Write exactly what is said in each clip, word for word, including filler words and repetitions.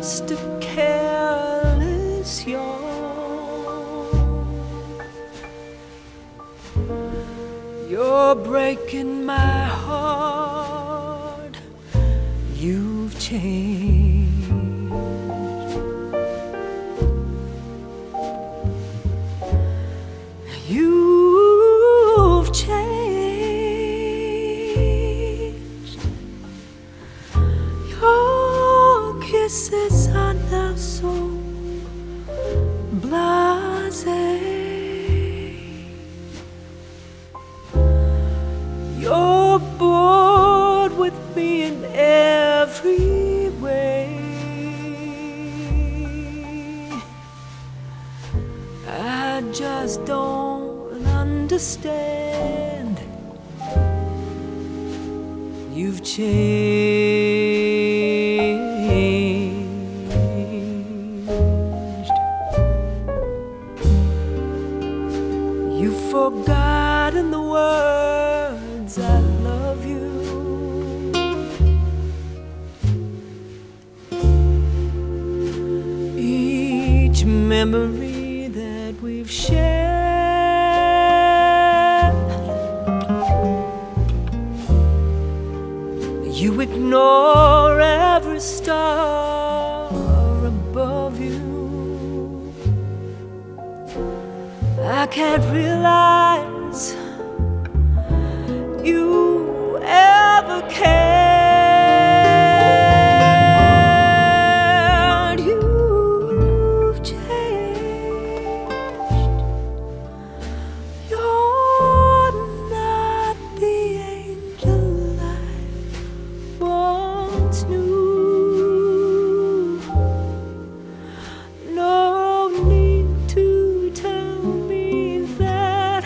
just a careless yawn. You're breaking my heart. You've changed. You've changed. Your kisses are now so blasé. You're bored with me in every way. I just don't understand. You've changed. You've forgotten the words I love you. Each memory that we've shared, you ignore every star above you. I can't realize you ever cared. You've changed. You're not the angel I once knew. No need to tell me that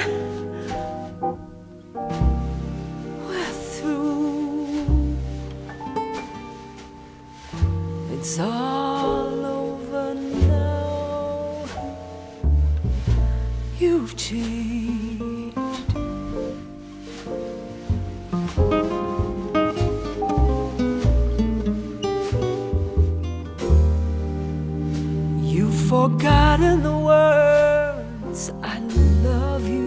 we're through. It's all over now. You've changed. You've forgotten the words I love you.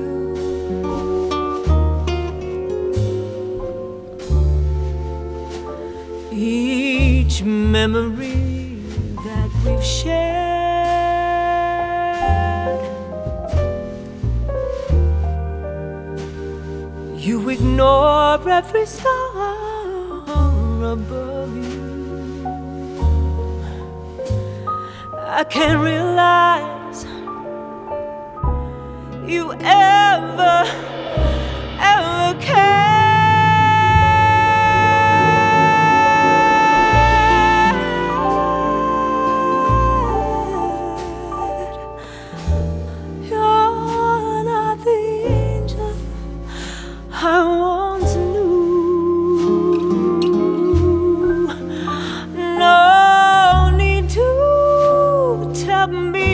Each memory that we've shared, you ignore every star above you. I can't realize you ever, ever cared. You're not the angel I once knew. No need to tell me